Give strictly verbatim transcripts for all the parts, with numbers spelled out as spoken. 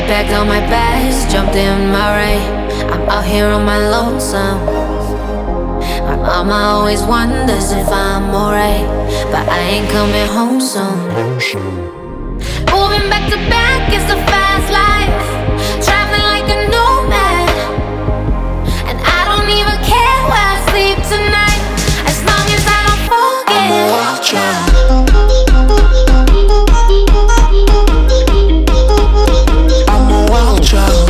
packed all my bags, jumped in my Ray. I'm out here on my lonesome. My mama always wonders if I'm alright, but I ain't coming home soon. Moving back to back, it's a fast life, traveling like a nomad. And I don't even care where I sleep tonight, as long as I don't forget. I'm a wild child. I'm a wild child,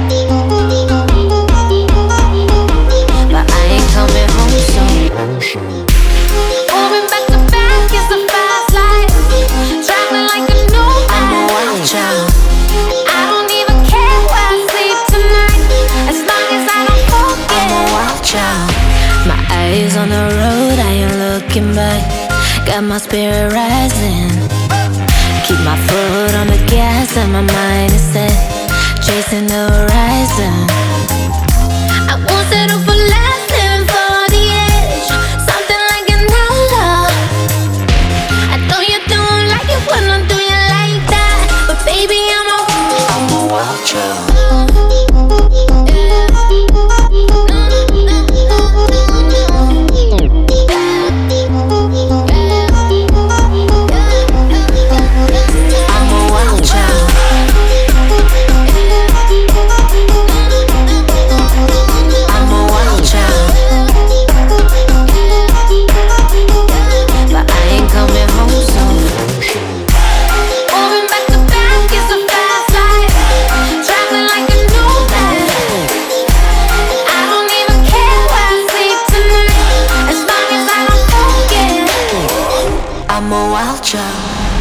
but I ain't coming home soon. Moving back to back, it's a fast life, traveling like a nomad. I'm a wild child. I don't even care where I sleep tonight, as long as I don't forget. I'm a wild child. My eyes on the road, I ain't looking back. Got my spirit rising, keep my foot on the gas and my mind is set, chasing the horizon. I won't settle for less, living for the edge, something like an outlaw. I know you don't like it when I do you like that, but baby I'm a I'm a wild child. I'm a wild child.